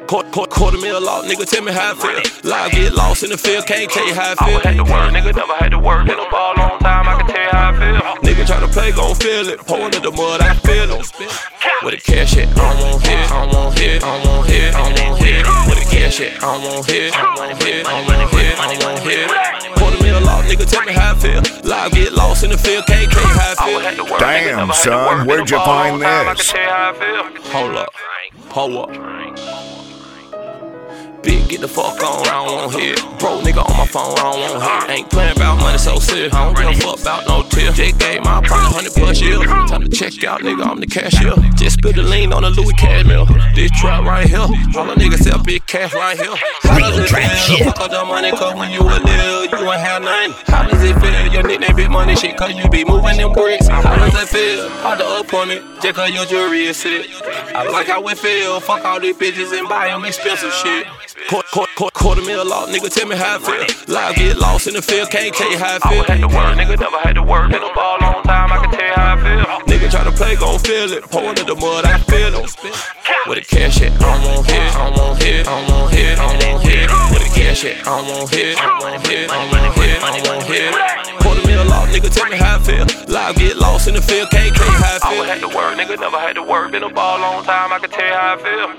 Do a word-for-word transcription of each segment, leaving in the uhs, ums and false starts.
Quarter, quarter, quarter meal off, nigga, tell me how I feel. Live get lost in the field, can't tell you how I feel. Always had to work, nigga, never had to work. Been a ball long time, I can tell you how I feel. Nigga tryna play, gon' feel it. Pouring in the mud, I feel it. With the cash shit, I don't want hit, I don't want hit, I don't want hit, I don't want hit. With the cash shit, I don't want hit, I don't want hit, I don't want hit, I don't want hit. Quarter meal off, nigga, tell me how I feel. Live get lost in the field, can't tell you how I feel. Damn, son, where'd you find this? Hold up, pull up. Big, get the fuck on, I don't want hit. Bro, nigga on my phone, I don't want hit. Ain't playing about money so serious, I don't give a fuck about no tip. Just gave my partner hundred plus years. Time to check out, nigga, I'm the cashier. Just spit the lean on the Louis Cashmere. This trap right here, all the niggas sell big cash right here. How does it feel? Fuck up the money, cause when you a lil, you ain't have nothing. How does it feel? Your nickname big money shit, cause you be moving them bricks. How does it feel? Hard to up on it, just cause your jewelry is sick. I like how it feel, fuck all these bitches and buy them expensive shit. Quarter, quarter, quarter, quarter meal off, nigga, tell me how I feel. Live get lost in the field, can't tell you how I feel. Always had to work, nigga, never had to work. Been a ball long time, I can tell you how I feel. Nigga tryna play, gon' feel it. Pouring in the mud, I feel it. With the cash shit, I don't want hit, I don't want hit, I don't want hit, I don't want hit. With the cash shit, I don't want hit, I don't want hit, I don't want hit, I don't want hit. Quarter meal off, nigga, tell me how I feel. Live get lost in the field, can't tell you how I feel. Always had to work, nigga, never had to work. Been a ball long time, I can tell you how I feel.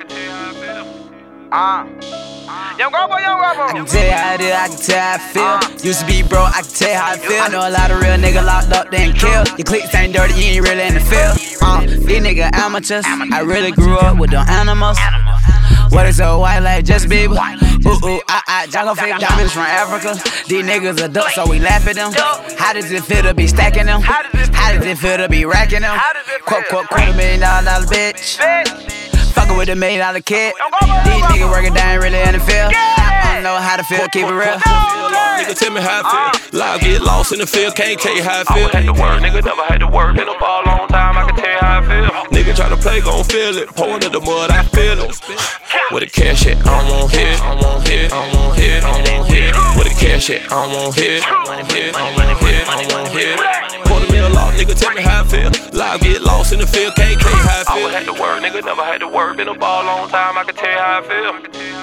Ah. Young Robo, young Robo. I can tell you how it is, I can tell you how I feel. Used to be broke, I can tell you how I feel. I know a lot of real niggas locked up, then killed. Your cliques ain't dirty, you ain't really in the field. Uh, these niggas amateurs. I really grew up with them animals. What is so white like Justin Bieber? Ooh, ooh, ah, ah, Jungle Fever. Diamonds from Africa. These niggas are ducks, so we laugh at them. How does it feel to be stacking them? How does it feel to be racking them? Quote, quote, quarter million dollar, dollar bitch. Fuckin' with a million dollar kid. These niggas working down really in the field. I don't know how to feel, keep it real. Nigga, tell me how I feel. Live get lost in the field, can't tell you how I feel. Always had to work, nigga, never had to work. Been a ball long time, I can tell you how I feel. Nigga tryna play, gon' feel it. Pouring in the mud, I feel it. With the cash shit, I don't want hit, I don't want hit, I don't want hit, I don't want hit. With the cash shit, I don't want hit, I don't want hit, I don't want hit, I don't want hit. Quarter meal off, nigga, tell me how I feel. Live get lost in the field, can't tell you how I feel. Always had to work, nigga, never had to work. Been a ball long time, I can tell you how I feel.